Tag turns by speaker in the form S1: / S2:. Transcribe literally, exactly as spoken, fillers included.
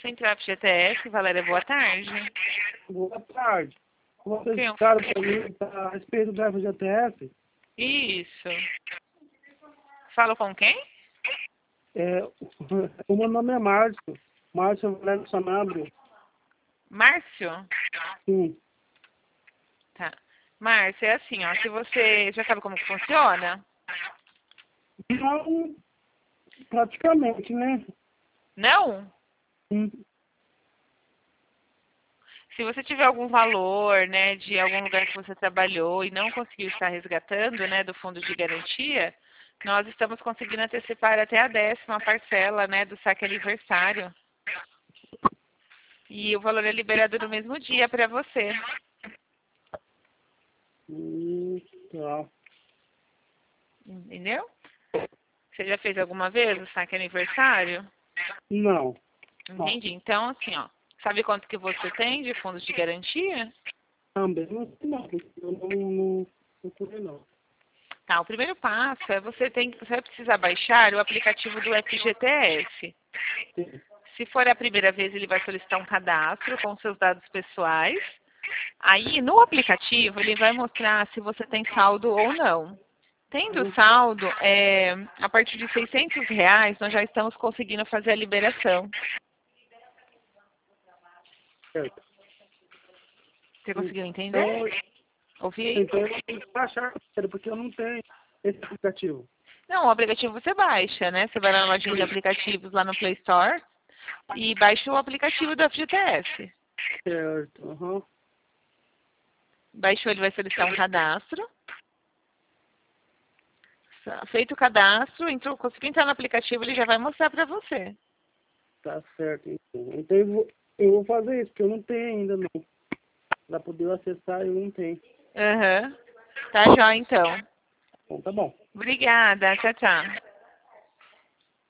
S1: Central F G T S, Valéria, boa tarde.
S2: Boa tarde. Vocês
S1: Quem?
S2: ficaram perguntar a respeito do F G T S?
S1: Isso. Falo com quem?
S2: É, o meu nome é Márcio. Márcio Valério Sanabria.
S1: Márcio?
S2: Sim.
S1: Tá. Márcio, é assim, ó, se você já sabe como que funciona?
S2: Não, praticamente, né?
S1: Não?
S2: Sim.
S1: Se você tiver algum valor, né, de algum lugar que você trabalhou e não conseguiu estar resgatando, né, do fundo de garantia, nós estamos conseguindo antecipar até a décima parcela, né, do saque aniversário. E o valor é liberado no mesmo dia para você.
S2: Hum, tá.
S1: Entendeu? Você já fez alguma vez o saque aniversário?
S2: Não.
S1: Entendi. Então, assim, ó, sabe quanto que você tem de fundos de garantia?
S2: Também não sei não, porque eu não, não procurei não.
S1: Tá, o primeiro passo é você tem, você vai precisar baixar o aplicativo do F G T S.
S2: Sim.
S1: Se for a primeira vez, ele vai solicitar um cadastro com seus dados pessoais. Aí, no aplicativo, ele vai mostrar se você tem saldo ou não. Tendo saldo, é, a partir de seiscentos reais, nós já estamos conseguindo fazer a liberação.
S2: Certo.
S1: Você conseguiu
S2: Então,
S1: entender? Ouvi aí?
S2: então eu tenho que baixar, porque eu não tenho esse aplicativo.
S1: Não, o aplicativo você baixa, né? Você vai na lojinha de aplicativos lá no Play Store e baixa o aplicativo do F G T S.
S2: Certo. Uhum.
S1: Baixou, ele vai solicitar um cadastro. Feito o cadastro, entrou, conseguiu entrar no aplicativo, ele já vai mostrar para você.
S2: Tá certo, então. Então eu vou, eu vou fazer isso, porque eu não tenho ainda não. Para poder acessar, eu não tenho.
S1: Aham. Tá, jóia, então.
S2: Bom, tá bom.
S1: Obrigada. Tchau, tchau.